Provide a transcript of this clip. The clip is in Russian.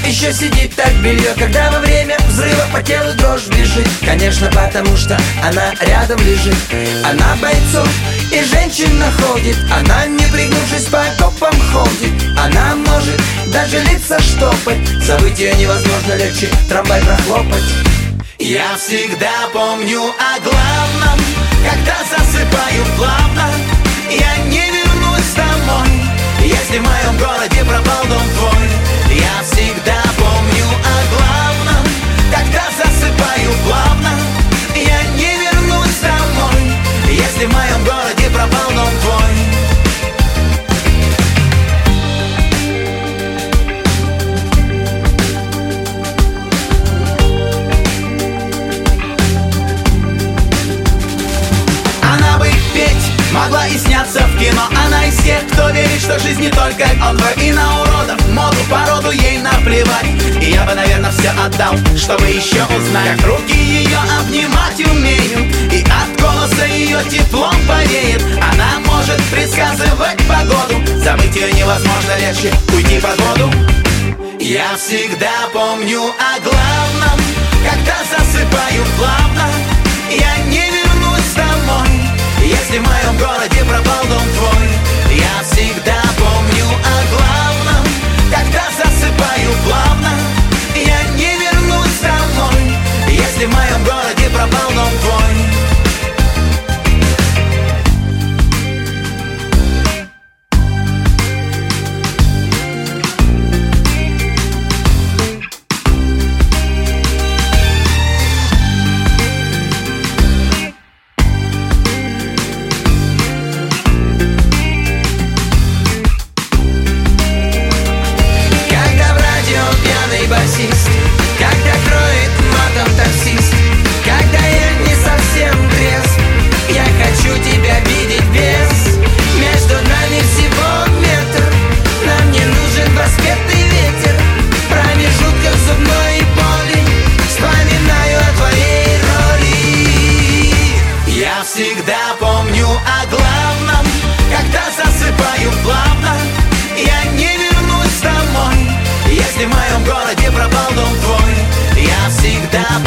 еще сидит так белье, когда во время взрыва по телу дрожь бежит. Конечно, потому что она рядом лежит. Она бойцов и женщин находит. Она, не пригнувшись, по окопам ходит. Она может даже лица штопать. Забыть ее невозможно, легче трамвай прохлопать. Я всегда помню о главном, когда засыпаю плавно. Я не вернусь домой, если в моем городе пропал дом твой. Я всегда помню о главном, когда засыпаю плавно. Я не вернусь домой, если в моем городе пропал дом твой. Могла и сняться в кино. Она из тех, кто верит, что жизнь не только он. И на уродов, моду, породу ей наплевать. И я бы, наверное, все отдал, чтобы еще узнать, как руки ее обнимать умеют, и от голоса ее теплом повеет. Она может предсказывать погоду. Забыть ее невозможно, легче уйти под воду. Я всегда помню о главном, когда засыпаю плавно. Я не вернусь домой, если в моем городе пропал дом твой. Я всегда помню о главном, когда засыпаю плавно. Я не вернусь домой, если в моем городе пропал дом твой. Когда кроет матом таксист, когда я не совсем трезв, я хочу тебя видеть без. Между нами всего метр, нам не нужен проспектный ветер. В промежутках зубной боли вспоминаю о твоей роли. Я всегда помню о главном, когда засыпаю плавно. Я не вернусь домой, если в моем городе пропал дом твой. Я всегда